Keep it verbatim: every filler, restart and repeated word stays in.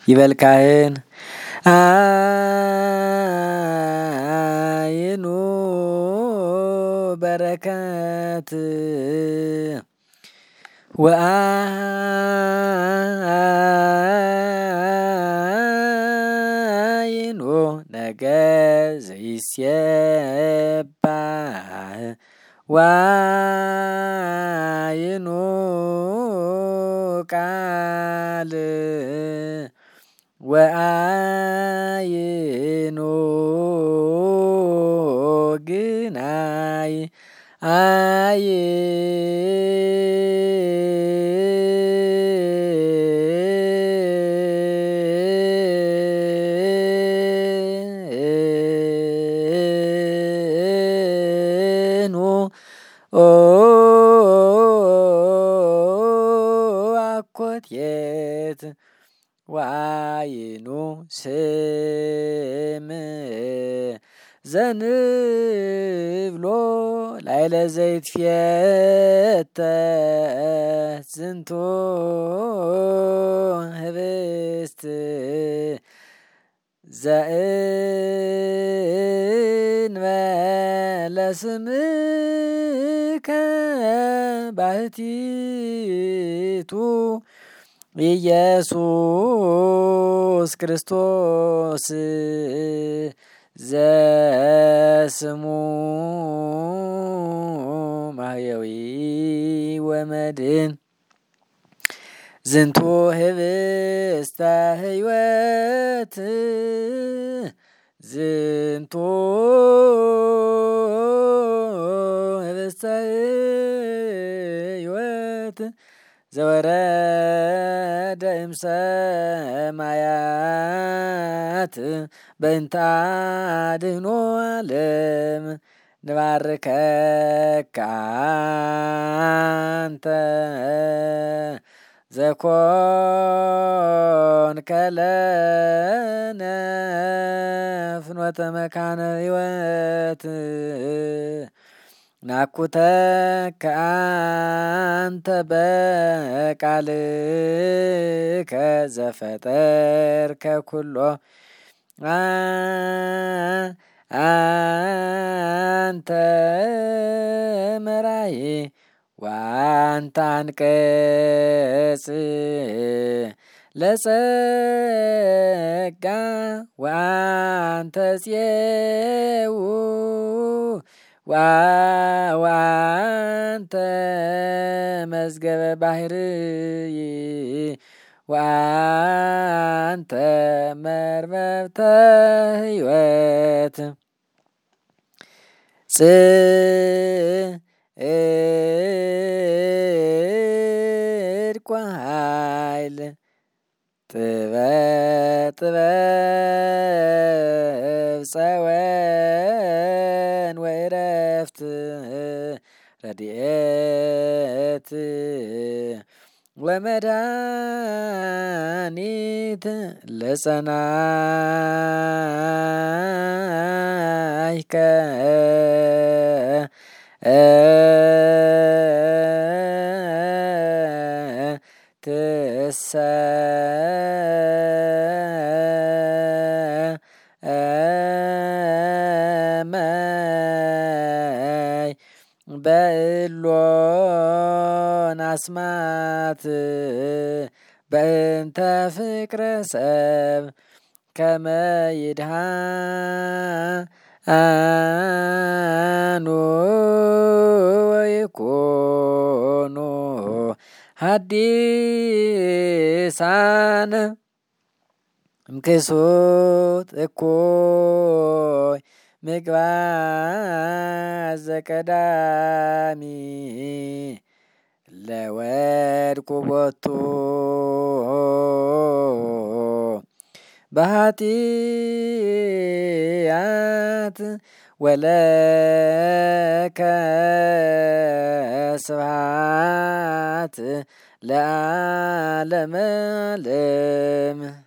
ይበል ካህን አይኑ በረከት ወአይኑ ነገር ዘይሴባህ ወአይኑ ቃል ወአይኑ ግናይ አይ አኮቴት ወአይኑ ስም ዘንብሎ ላይለ ዘይትፌተ ዝንቱ ህብስት ዘእንበለ ስምከ ባሕቲቱ ኢየሱስ ክርስቶስ ዘስሙ ማህየዊ ወመድን ዝንቱ ህብስተ ሕይወት ዝንቱ ህብስተ ሕይወት ዘወረደ እምሰማያት በእንተ አድኅኖ ዓለም ንባርከከ አንተ ዘኮንከ ለነ ፍኖተ መካነ ሕይወት ናኩተከ አንተ በቃልከ ዘፈጠርከ ኩሎ አንተ መራሂ ወአንተ አንቀጽ ለጸጋ ወአንተ ጽየው ወአንተ መዝገበ ባሕርይ ወአንተ መርበብተ ሕይወት ጽድቅ ወኃይል ጥበብ ጥበብ ጸወን ወዕረፍት ረድኤት ወመድኃኒት ለጸናይከ ትሰ መይ በእሎን አስማት በእንተ ፍቅረ ሰብ ከመ ይድኃኑ ወይኩኑ ሐዲሳነ እምክሱት እኩይ ምግባር ዘቀዳሚ ለወድቁ ቦቱ በኃጢአት ወለከ ስብሐት ለዓለመ ዓለም